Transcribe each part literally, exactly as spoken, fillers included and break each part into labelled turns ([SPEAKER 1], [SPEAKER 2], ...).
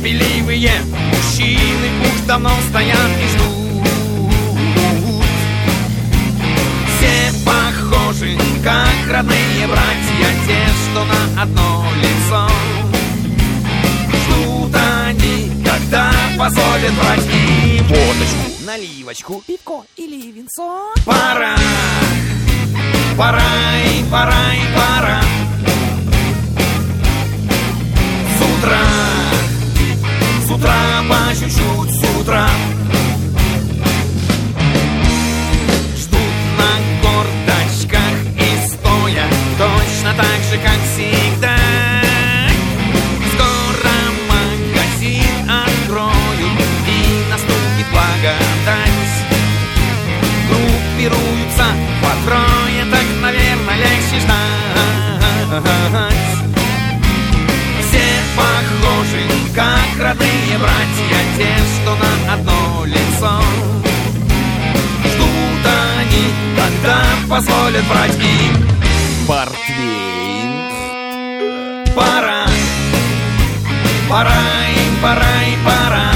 [SPEAKER 1] терпеливые мужчины уж давно стоят и ждут. Все похожи, как родные братья, те, что на одно лицо. Ждут они, когда позволят брать им водочку, наливочку,
[SPEAKER 2] пивко или винцо.
[SPEAKER 1] Пора, пора и пора и пора. С утра, с утра по чуть-чуть, с утра. Ждут на корточках и стоя, точно так же, как всегда. Скоро магазин откроют и наступит благодать. Группируются по трое, так, наверное, легче ждать. Все похожи, как родные братья, те, что на одно лицо. Ждут они, когда позволят брать им портвейн. Пора, пора и пора и пора.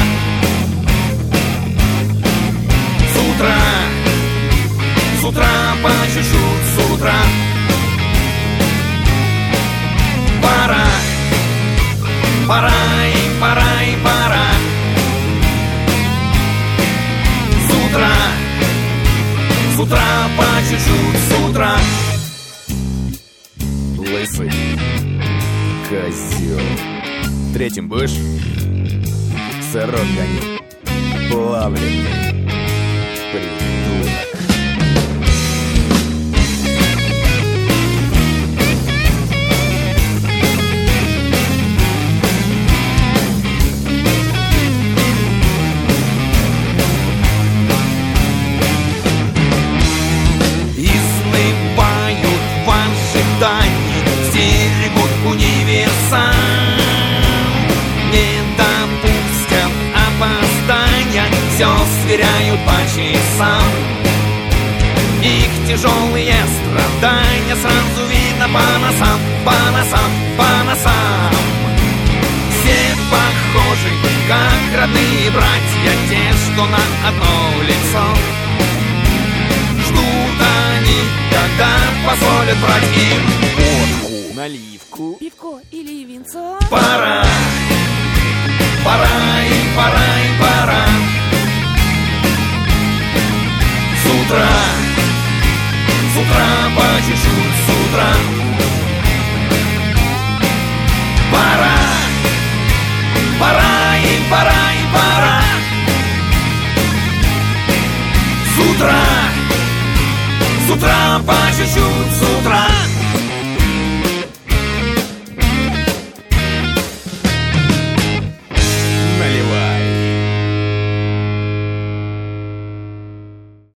[SPEAKER 1] С утра, с утра по чуть-чуть, с утра. Пора, пора и пора и пора. С утра, с утра по чуть-чуть, с утра.
[SPEAKER 3] Лысый козел. Третьим будешь? Сырок гони. Плавленый придурок.
[SPEAKER 1] Измывают в ожидании, стерегут универсам. Не допустят опоздания, все сверяют по часам. Их тяжелые страдания сразу видно по носам, по носам, по носам. Все похожи, как родные братья, те, что на одно лицо. Ждут они, когда позволят брать им водку, наливку,
[SPEAKER 2] пивко или винцо.
[SPEAKER 1] Пора, пора и пора и пора. С утра, с утра по чуть-чуть, с утра. Пора, пора и пора и пора. С утра, с утра по чуть-чуть, с утра.